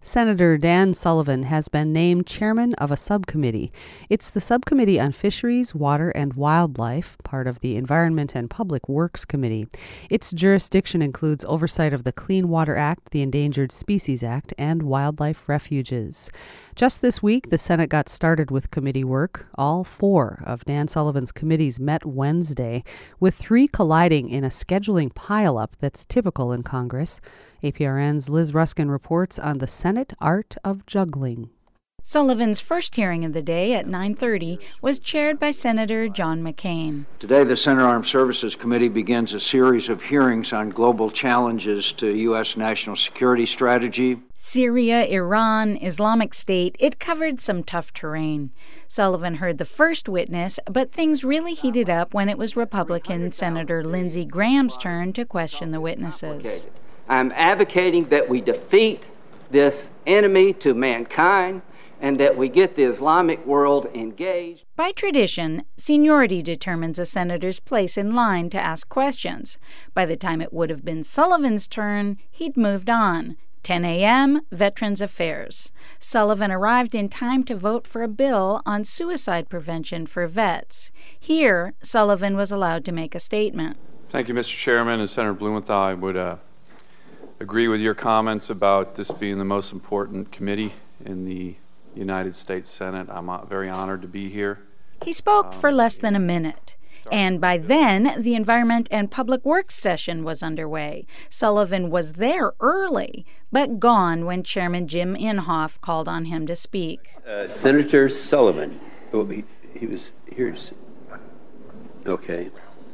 Senator Dan Sullivan has been named chairman of a subcommittee. It's the Subcommittee on Fisheries, Water, and Wildlife, part of the Environment and Public Works Committee. Its jurisdiction includes oversight of the Clean Water Act, the Endangered Species Act, and wildlife refuges. Just this week, the Senate got started with committee work. All 4 of Dan Sullivan's committees met Wednesday, with 3 colliding in a scheduling pileup that's typical in Congress. APRN's Liz Ruskin reports on the Senate art of juggling. Sullivan's first hearing of the day at 9:30 was chaired by Senator John McCain. Today, the Senate Armed Services Committee begins a series of hearings on global challenges to U.S. national security strategy. Syria, Iran, Islamic State, it covered some tough terrain. Sullivan heard the first witness, but things really heated up when it was Republican Senator Lindsey Graham's turn to question the witnesses. I'm advocating that we defeat this enemy to mankind and that we get the Islamic world engaged. By tradition, seniority determines a senator's place in line to ask questions. By the time it would have been Sullivan's turn, he'd moved on. 10 a.m., Veterans Affairs. Sullivan arrived in time to vote for a bill on suicide prevention for vets. Here, Sullivan was allowed to make a statement. Thank you, Mr. Chairman. And Senator Blumenthal, I would agree with your comments about this being the most important committee in the United States Senate. I'm very honored to be here. He spoke for less than a minute. And by then, the Environment and Public Works session was underway. Sullivan was there early, but gone when Chairman Jim Inhofe called on him to speak. Senator Sullivan. Oh, he was here. Okay.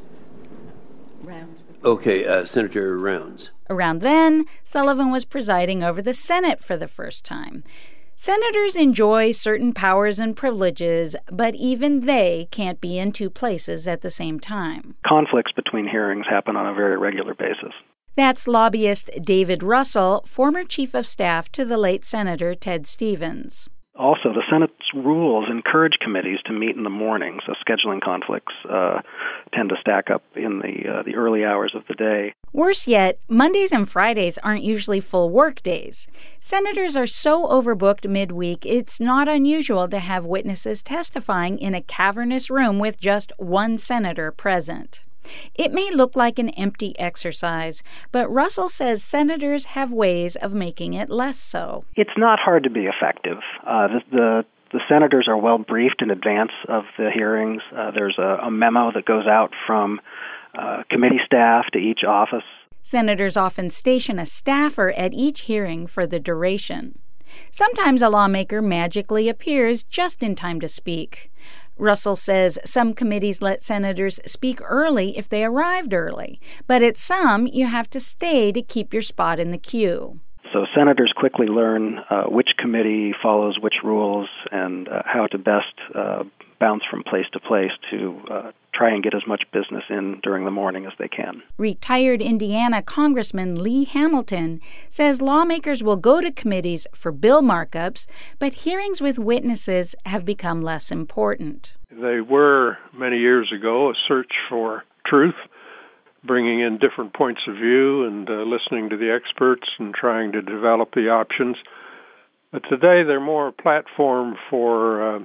Rounds. Okay, Senator Rounds. Around then, Sullivan was presiding over the Senate for the first time. Senators enjoy certain powers and privileges, but even they can't be in 2 places at the same time. Conflicts between hearings happen on a very regular basis. That's lobbyist David Russell, former chief of staff to the late Senator Ted Stevens. Also, the Senate's rules encourage committees to meet in the morning, so scheduling conflicts tend to stack up in the early hours of the day. Worse yet, Mondays and Fridays aren't usually full work days. Senators are so overbooked midweek, it's not unusual to have witnesses testifying in a cavernous room with just 1 senator present. It may look like an empty exercise, but Russell says senators have ways of making it less so. It's not hard to be effective. The senators are well briefed in advance of the hearings. There's a memo that goes out from committee staff to each office. Senators often station a staffer at each hearing for the duration. Sometimes a lawmaker magically appears just in time to speak. Russell says some committees let senators speak early if they arrived early, but at some you have to stay to keep your spot in the queue. So senators quickly learn which committee follows which rules and how to best bounce from place to place to try and get as much business in during the morning as they can. Retired Indiana Congressman Lee Hamilton says lawmakers will go to committees for bill markups, but hearings with witnesses have become less important. They were, many years ago, a search for truth, bringing in different points of view and listening to the experts and trying to develop the options. But today they're more a platform for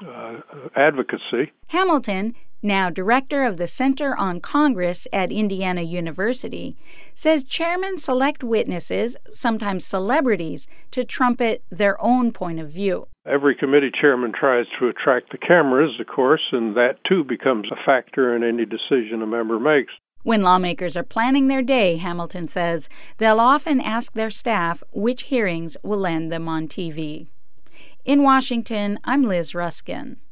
advocacy. Hamilton, now director of the Center on Congress at Indiana University, says chairmen select witnesses, sometimes celebrities, to trumpet their own point of view. Every committee chairman tries to attract the cameras, of course, and that too becomes a factor in any decision a member makes. When lawmakers are planning their day, Hamilton says, they'll often ask their staff which hearings will land them on TV. In Washington, I'm Liz Ruskin.